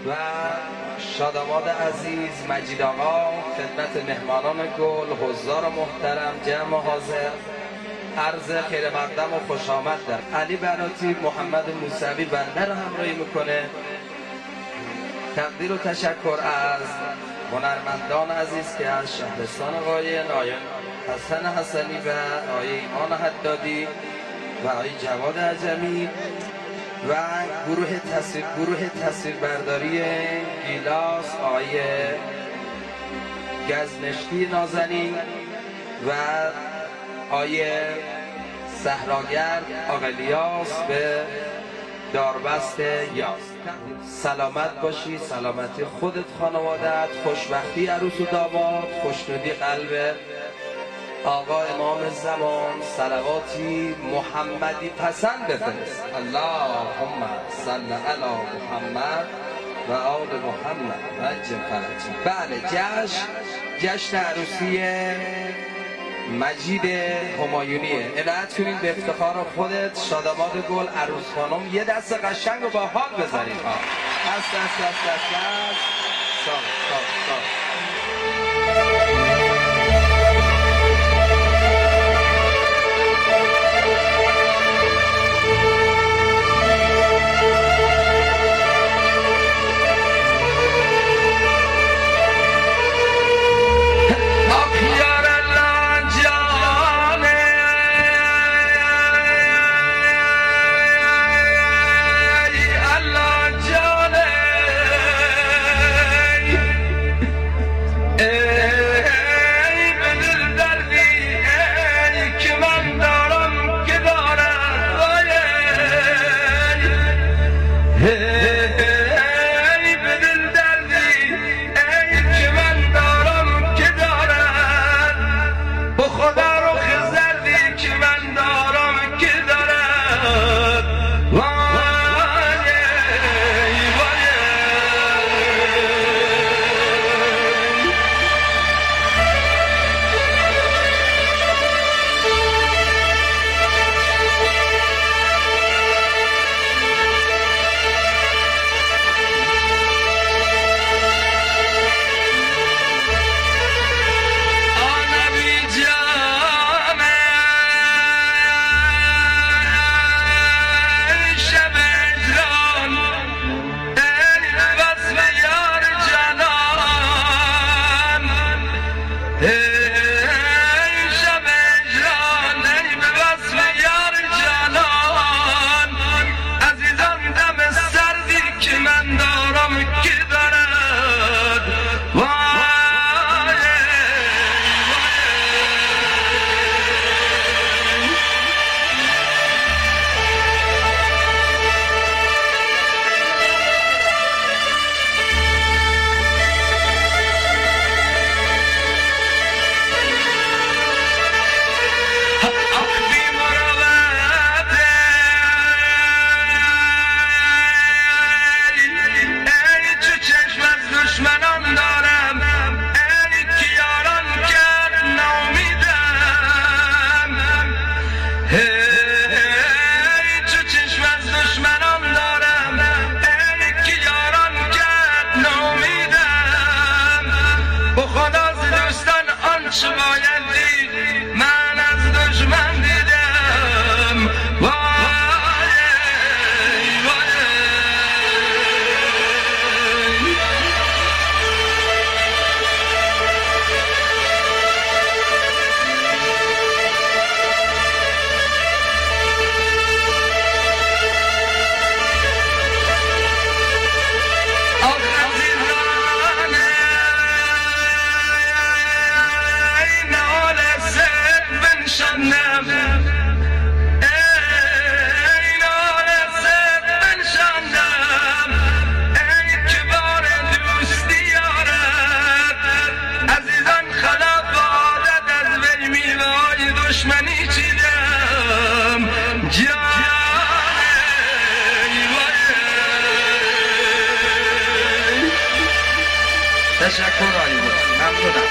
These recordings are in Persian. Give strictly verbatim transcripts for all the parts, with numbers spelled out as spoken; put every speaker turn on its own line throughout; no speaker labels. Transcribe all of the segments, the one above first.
و شاداماد عزیز، مجید آقا، خدمت مهمانان گل، حضار محترم، جمع حاضر، عرض خیر مقدم و خوش آمد در علی براتی. محمد موسوی بنده رو همراهی میکنه. تقدیر و تشکر از هنرمندان عزیز که از شهرستان قاین، آقای حسن حسنی و آقای ایمان حدادی و آقای جواد عجمی و گروه تصویر گروه تصویربرداری گیلاس، آقای گزنشتی نازنین و آقای صحراگرد آقای الیاس به داربست یاس. سلامت باشی، سلامتی خودت، خانوادت، خوشبختی عروس و داماد، خوشنودی قلب آقا امام زمان، صلواتی محمدی پسند بفرست. اللهم صل علی محمد و آل محمد عجل فرجه. بله، جشن جشن عروسی مجید همایونیه. عنایت کنین به افتخار خودت، شاداماد گل، عروس خانم. یه دست قشنگ رو با حال بزنید ها. دست دست دست دست دست سال سال سال. تشکر علی بود. ممنونم.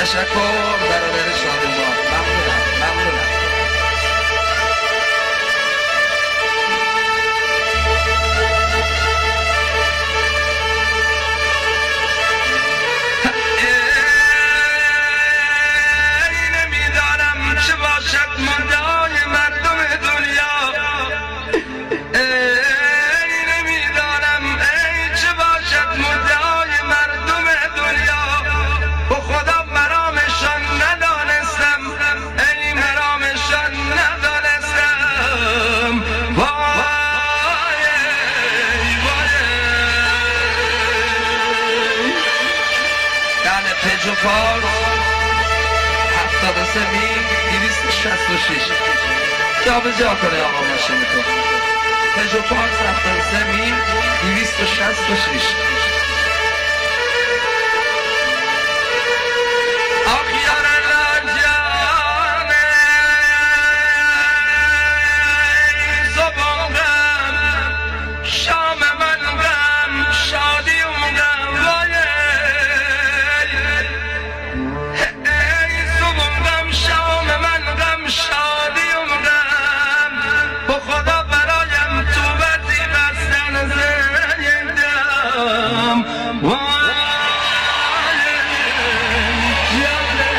تشکر برادر شادومان. ممنونم ممنونم. چه باشد مدعای مردم دنیا، ای نمیدانم ای چه باشد مدعای مردم دنیا. به خدا مرامشان ندانستم، ای مرامشان ندانستم. وای وای یعنی پژو پارس هفتاد و سه میل دویست و شصت و شش جا به جا کنه آقا ماشین تو. پژو پارس هفتاد و سه میل دویست و شصت و شش. آخیار لجانه زبان غم، شام من غم، شادی و غم. وای شادی و غم، به خدا برایم توبتی بستن زندم. وای جانم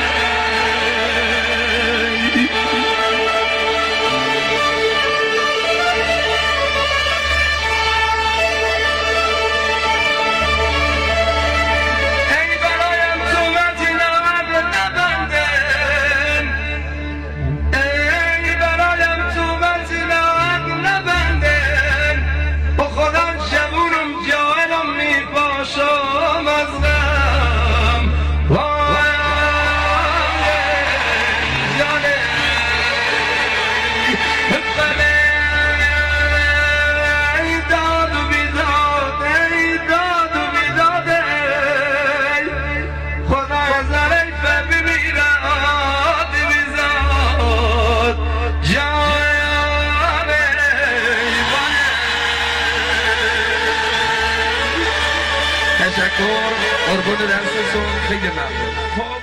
ای برایم توبتی نبند نبندن، ای برایم توبتی نبندن. با خدا جوونم جاهلم میپاشم از غم. وای جانم ای داد و بیداد، ای داد و بیداد، ای خدا ظریف بمیرد بیزاد جانم. تشکر قربون دستتون، خیلی ممنون.